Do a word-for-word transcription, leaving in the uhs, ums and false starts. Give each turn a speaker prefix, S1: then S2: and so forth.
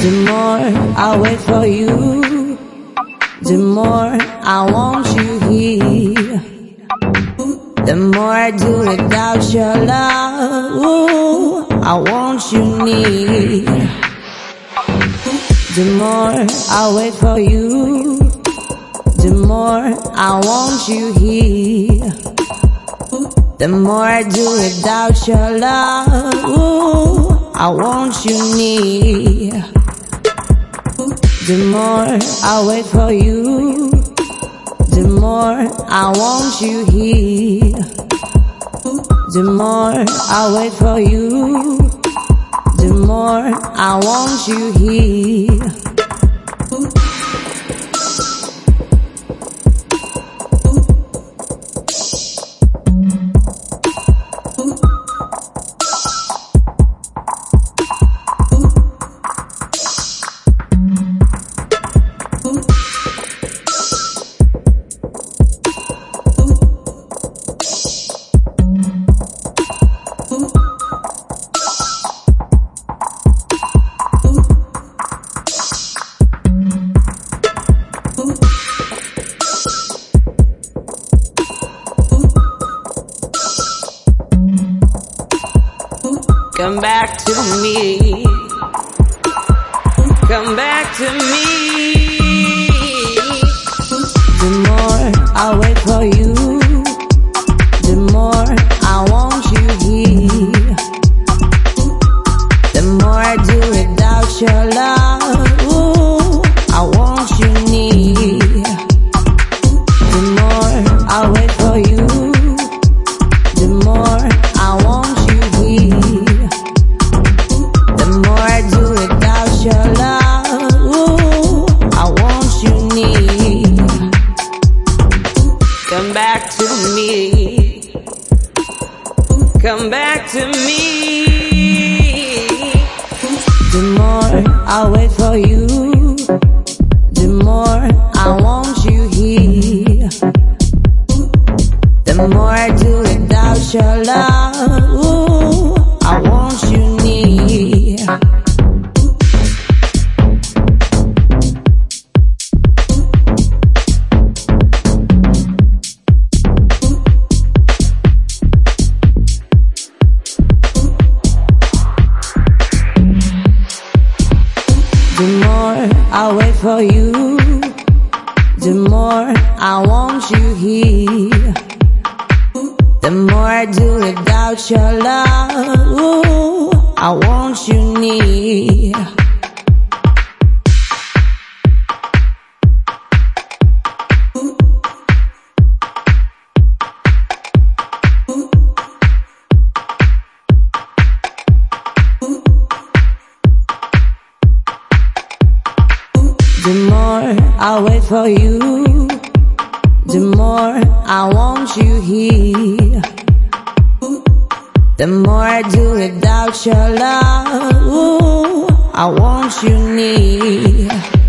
S1: The more I wait for you, the more I want you here. The more I do without your love, ooh, I want you near. The more I wait for you, the more I want you here. The more I do without your love, ooh, I want you near. The more I wait for you, the more I want you here. The more I wait for you, the more I want you here. Come back to me. Come back to me. The more I wait for you, the more I want you here. The more I do without your love, ooh, I want you near. The more I wait for you, the more I want you here. The more I do without your love, ooh, I want you near. Come back to me. Come back to me. The more I wait for you, the more I want you here. The more I do without your love, ooh, I want you near. The more I wait for you, the more I want you here. The more I do without your love, ooh, I want you near. The more I wait for you, the more I want you here. The more I do without your love, ooh, I want you near.